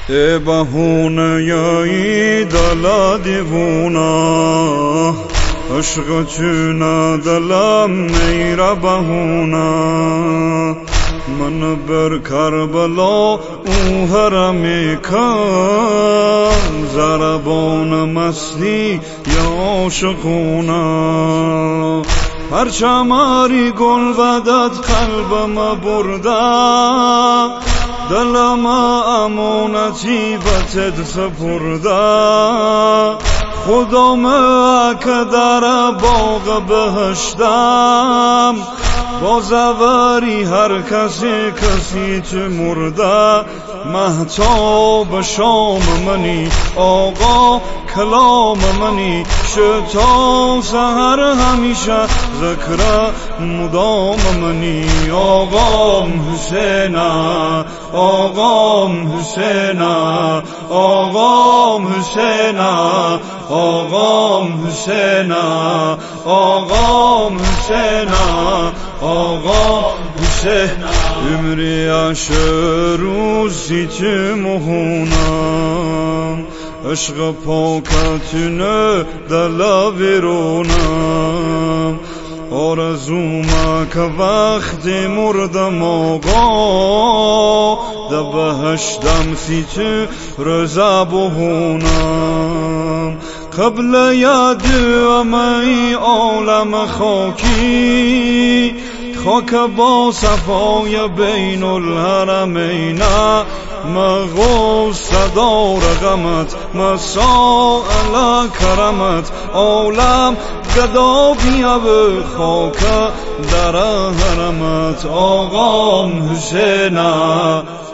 بهونه یایی دل دیوونه عشق چونه دلم میره بهونه من بر کربلا او هرمی کن زربان مستی یا عاشقونه پرچماری گل بدت قلبم برده دلم امانتی بتد سپرده خودم که در باغ بهشتم با زوری هر کسی تو مرده مهتاب شام منی آقا کلام منی شتا سحر همیشه ذکر مدام منی آقام حسینا آقام حسینا آقام حسینا آقام حسینا آقام حسینا آقام حسینا عمری عشر روزی چه مهونم عشق پاکتونه دل ویرونم آرزومه که وقتی مردم آقا ده بهشتم سی چه رضا بهونم قبل یاد امی عالم خاکی خاک با صفای بین الحرمین مغوث صدا رقمت مسائل کرمت عالم گدا بیا به خاک در حرمت آقام حسینا